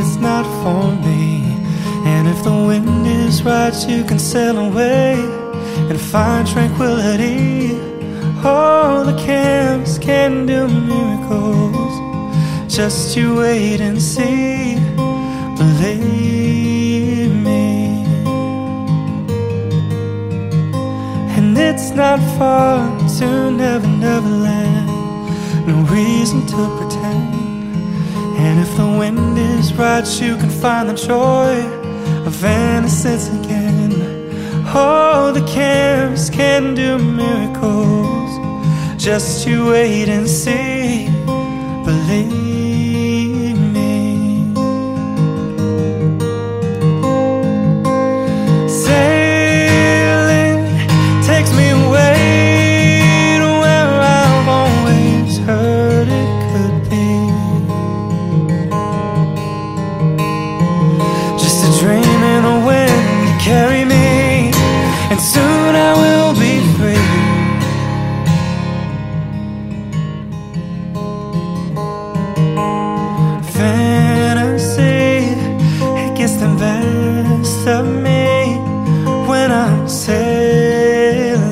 it's not for me. And if the wind is right, you can sail away and find tranquility. Oh, the canvas can do miracles. Just you wait and see, believe me. And it's not far to Never Never Land, no reason to pretend. And if the wind is right, you can find the joy of innocence again. Oh, the canvas can do miracles. Just you wait and see, believe me. Sailing takes me away to where I've always heard it could be. Just a dream in the wind to carry me, and soon I will be free. Fantasy, it gets the best of me when I'm sailing.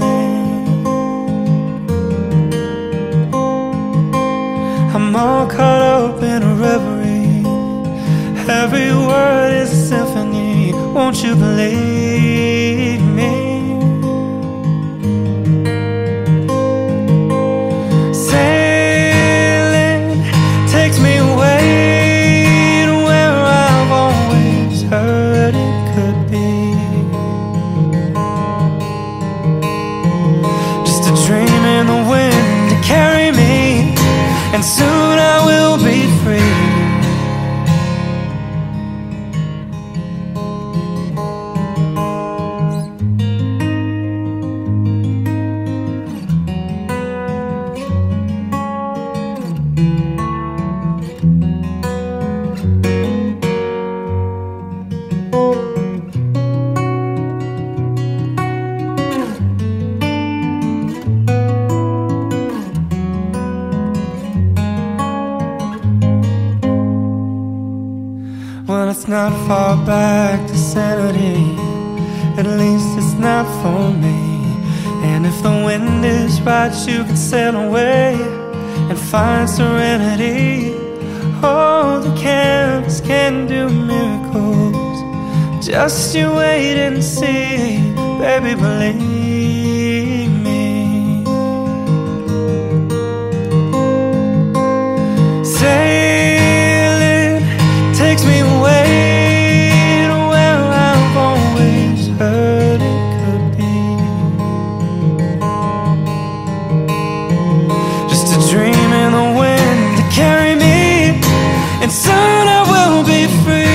I'm all caught up in a reverie. Every word is a symphony. Won't you believe me? Sailing takes me away to where I've always heard it could be. Just a dream in the wind to carry me, and soon I will be free. Well, it's not far back to sanity. At least it's not for me. And if the wind is right, you can sail away and find serenity. Oh, the canvas can do miracles. Just you wait and see, baby, believe me. Sailing takes me away to where I've always heard it could be. Just a dream in the wind to carry me, and soon I will be free.